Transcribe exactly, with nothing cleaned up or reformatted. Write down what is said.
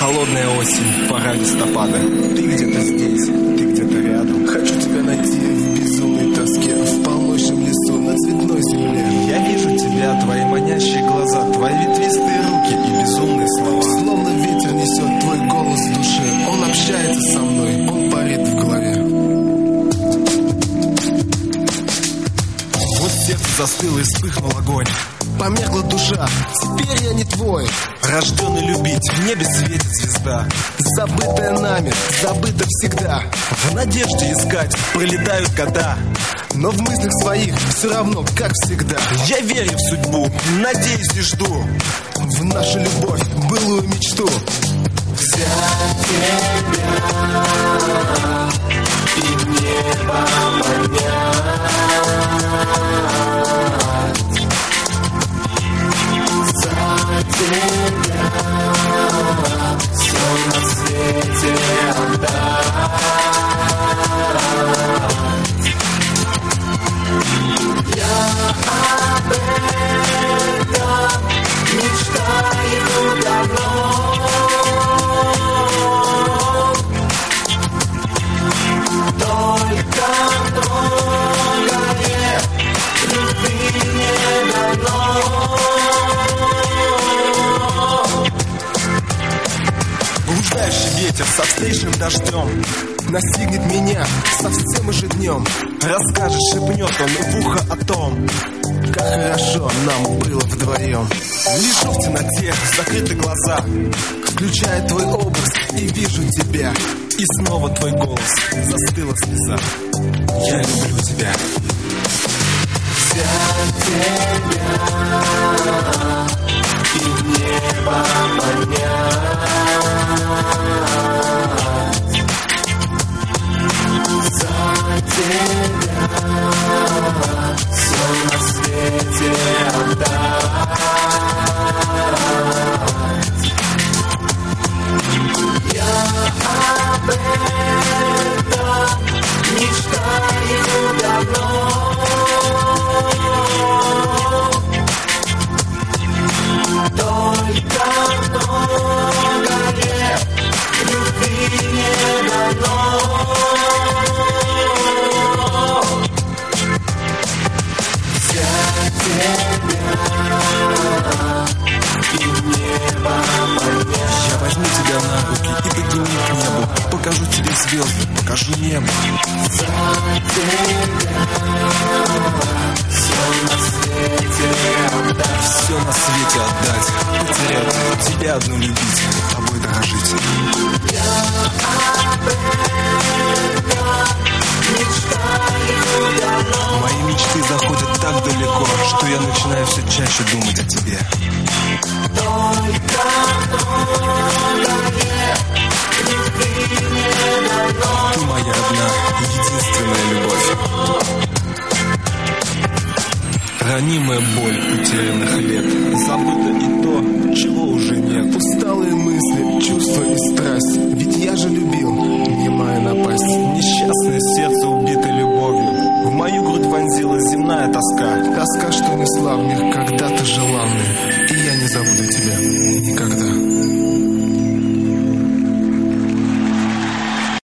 Холодная осень, пора листопада. Ты где-то здесь, ты где-то рядом. Хочу тебя найти в безумной тоске, в полночном лесу, на цветной земле. Я вижу тебя, твои манящие глаза, твои ветвистые руки и безумные слова. Словно ветер несет твой голос в душе. Он общается со мной, он парит в голове. Вот сердце застыло и вспыхнул огонь. Померкла душа, теперь я не твой. Рожденный любить, в небе светит звезда. Забытая нами, забыта всегда. В надежде искать пролетают года. Но в мыслях своих все равно, как всегда. Я верю в судьбу, надеюсь и жду в нашу любовь, былую мечту. Взять тебя и в небо поднять. За тебя все на свете отдать. Я об этом мечтаю давно. Только многое любви не дано. Блуждающий ветер со встречным дождем настигнет меня совсем уже днем. Расскажет, шепнет он в ухо о том, как хорошо нам было вдвоем. Лежу в темноте, закрыты глаза, включая твой образ и вижу тебя. И снова твой голос, застыла слеза. Я люблю тебя. Взять тебя и в небо поднять. За тебя все на свете отдать. Я об этом мечтаю давно. Только многое любви не дано. Взять тебя и в небо поднять. Я возьму тебя на руки и подниму к небу. Покажу тебе звезды, покажу небо. За тебя все на свете отдать. Все на свете отдать, потерять, тебя одну любить, тобой дорожить. Я об этом мечтаю давно. Мои мечты заходят так далеко, что я начинаю все чаще думать о тебе. Только многое любви не дано. Ты моя одна, единственная любовь. Ранимая боль утерянных лет, забыто и то, чего уже нет. Усталые мысли, чувства и страсть, ведь я же любил, немая напасть. Несчастное сердце убито любовью, в мою грудь вонзилась земная тоска. Тоска, что несла в них когда-то желанной.